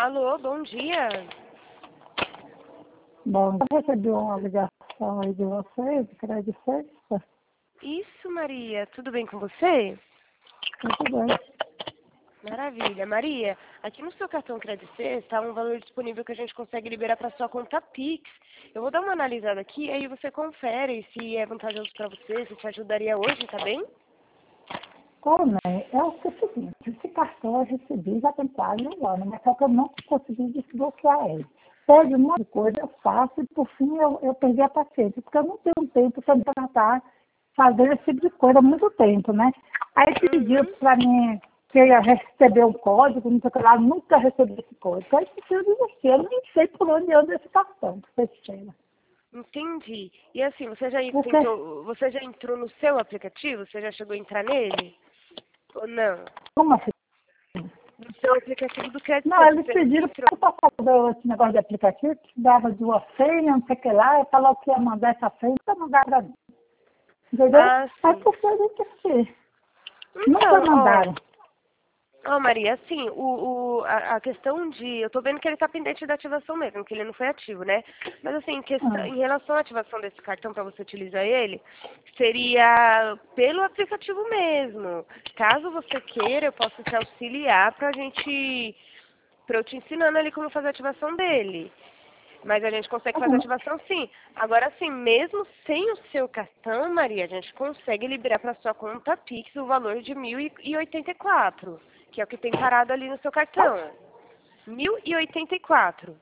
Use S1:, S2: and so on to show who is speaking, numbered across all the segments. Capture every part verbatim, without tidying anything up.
S1: Alô, bom dia.
S2: Bom, eu recebi uma ligação aí de vocês, de crédito sexta.
S1: Isso, Maria. Tudo bem com você?
S2: Tudo bem.
S1: Maravilha. Maria, aqui no seu cartão Crédito está um valor disponível que a gente consegue liberar para sua conta Pix. Eu vou dar uma analisada aqui, aí você confere se é vantajoso para você, se te ajudaria hoje, tá bem?
S2: Ô, né, é o seguinte, esse cartão eu recebi já tem quase um ano, mas só que eu não consegui desbloquear ele. Pede um monte de coisa, eu faço e por fim eu, eu perdi a paciência, porque eu não tenho tempo para estar fazendo esse tipo de coisa há muito tempo, né? Aí pediu
S1: Uhum.
S2: para mim que eu ia receber um código, não sei o que lá, nunca recebi esse código. Aí preciso de você, eu nem sei por onde anda esse cartão, que você cheira.
S1: Entendi. E assim, você já
S2: Porque,
S1: tentou, você já entrou no seu aplicativo? Você já chegou a entrar nele? Ou não?
S2: como assim?
S1: No seu aplicativo do Crédito
S2: Não,
S1: Safe,
S2: eles
S1: você nunca
S2: pediram
S1: entrou.
S2: para fazer esse negócio de aplicativo, que dava de uma senha, não sei o que lá, e falou que ia mandar essa senha, nunca mandaram pra mim. Entendeu?
S1: Ah,
S2: Aí
S1: sim.
S2: por que a gente fez? Nunca
S1: Então, ó,
S2: mandaram.
S1: ó Maria, assim, o, o, a, a questão de... Eu tô vendo que ele tá pendente da ativação mesmo, que ele não foi ativo, né? Mas assim, em, questão,
S2: Ah,
S1: em relação à ativação desse cartão para você utilizar ele, seria pelo aplicativo mesmo. Caso você queira, eu posso te auxiliar pra gente... Pra eu te ensinando ali como fazer a ativação dele. Mas a gente consegue fazer a
S2: ah,
S1: ativação sim. Agora sim, mesmo sem o seu cartão, Maria, a gente consegue liberar para sua conta Pix o valor de mil e oitenta e quatro, que é o que tem parado ali no seu cartão. mil e oitenta e quatro.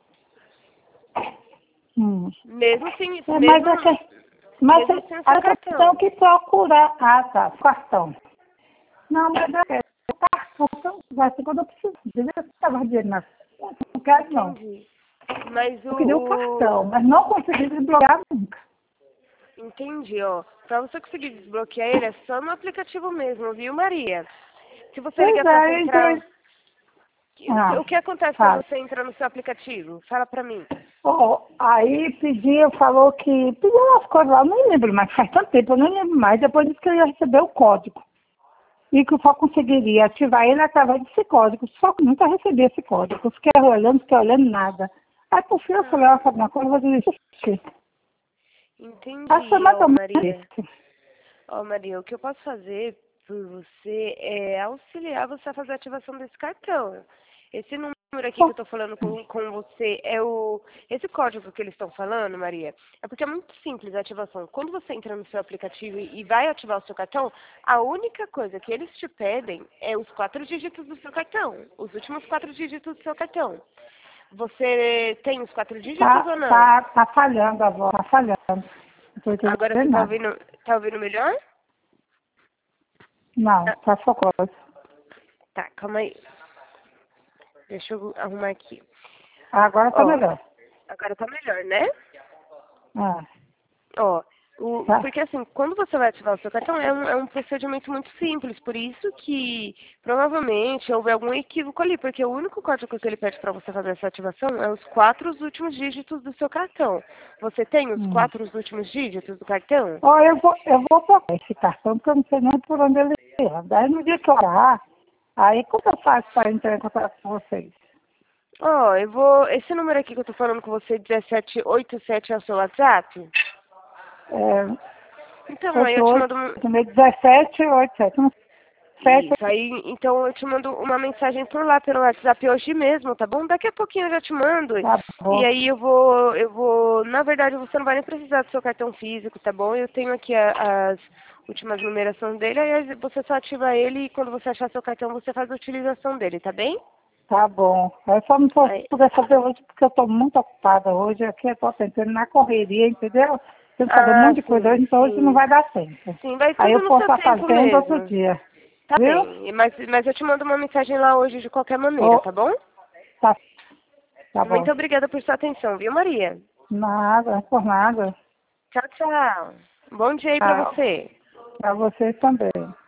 S2: hum.
S1: Mesmo sem,
S2: É, mas
S1: mesmo,
S2: é que, mas
S1: mesmo
S2: é-
S1: sem o seu
S2: aí eu tenho
S1: cartão.
S2: que procurar. Ah, tá, cartão. Não, mas é o cartão, vai ser quando eu preciso. Entendeu? Eu estava dinheiro na não quero não.
S1: Entendi. Mas
S2: Eu queria o
S1: o,
S2: cartão,
S1: o
S2: mas não consegui desbloquear nunca.
S1: entendi, ó. Para você conseguir desbloquear ele é só no aplicativo mesmo, viu, Maria? Se você
S2: Pois
S1: ligar para a
S2: é,
S1: central,
S2: então.
S1: o que,
S2: Ah,
S1: o que acontece quando
S2: fala.
S1: você entra no seu aplicativo? Fala para mim.
S2: Oh, aí pediu, falou que pediu umas coisas lá, eu nem lembro mais, faz tanto tempo, eu nem lembro mais. Depois disse que eu ia receber o código. E que eu só conseguiria ativar ele através desse código. Só que nunca recebi esse código. Eu fiquei olhando, fiquei olhando nada. Aí por fim eu falei,
S1: Ah,
S2: ó, sabe uma coisa, eu vou desistir. Acho que foi
S1: entendi,
S2: mais
S1: ó
S2: ou menos
S1: Maria.
S2: isso.
S1: Ó Maria, o que eu posso fazer por você é auxiliar você a fazer a ativação desse cartão. Esse número aqui que eu
S2: Só-
S1: estou falando com, com você é o... Esse código que eles estão falando, Maria, é porque é muito simples a ativação. Quando você entra no seu aplicativo e e vai ativar o seu cartão, a única coisa que eles te pedem é os quatro dígitos do seu cartão. Os últimos quatro dígitos do seu cartão. Você tem os quatro dígitos
S2: Tá,
S1: ou não?
S2: tá, tá falhando a voz, tá falhando. Não tô
S1: Agora você
S2: entendendo
S1: tá
S2: nada.
S1: ouvindo, tá ouvindo melhor?
S2: Não,
S1: Ah,
S2: tá socorro.
S1: tá, calma aí. Deixa eu arrumar aqui.
S2: Agora tá
S1: Ó,
S2: melhor.
S1: agora tá melhor, né?
S2: Ah,
S1: Ó, o,
S2: tá.
S1: porque assim, quando você vai ativar o seu cartão, é um, é um procedimento muito simples, por isso que provavelmente houve algum equívoco ali, porque o único código que ele pede para você fazer essa ativação é os quatro últimos dígitos do seu cartão. Você tem os
S2: Hum.
S1: quatro últimos dígitos do cartão?
S2: Ó, eu vou, eu vou trocar esse cartão, porque eu não sei nem por onde ele anda. Aí no dia que eu orar, aí como eu faço para entrar em contato com vocês?
S1: Ó, eu vou. Esse número aqui que eu tô falando com você, dezessete oitenta e sete, é o seu WhatsApp?
S2: É,
S1: Então, aí eu
S2: oito
S1: te
S2: oito,
S1: mando. um-
S2: dezessete, oitenta e sete. Um, sete,
S1: Isso, aí, então eu te mando uma mensagem por lá, pelo WhatsApp hoje mesmo, tá bom? Daqui a pouquinho eu já te mando.
S2: tá
S1: E
S2: bom.
S1: aí eu vou, eu vou, na verdade você não vai nem precisar do seu cartão físico, tá bom? Eu tenho aqui a- as últimas numerações dele, aí você só ativa ele e quando você achar seu cartão você faz a utilização dele, tá bem?
S2: Tá bom. Eu só não vou
S1: Aí,
S2: poder fazer hoje porque eu estou muito ocupada hoje. Aqui eu estou tentando na correria, entendeu? Tenho que fazer um
S1: ah,
S2: monte de coisa
S1: sim,
S2: hoje, então hoje não
S1: sim.
S2: vai dar tempo.
S1: Sim, vai
S2: Aí eu
S1: tudo no
S2: posso
S1: seu
S2: estar
S1: tempo
S2: fazendo outro
S1: mesmo.
S2: dia.
S1: Tá
S2: Viu?
S1: bem, mas, mas eu te mando uma mensagem lá hoje de qualquer maneira,
S2: Ô,
S1: tá bom?
S2: tá, tá bom.
S1: Muito obrigada por sua atenção, viu, Maria?
S2: Nada, por nada.
S1: Tchau, tchau. Bom dia aí pra
S2: Ah,
S1: você.
S2: para vocês também.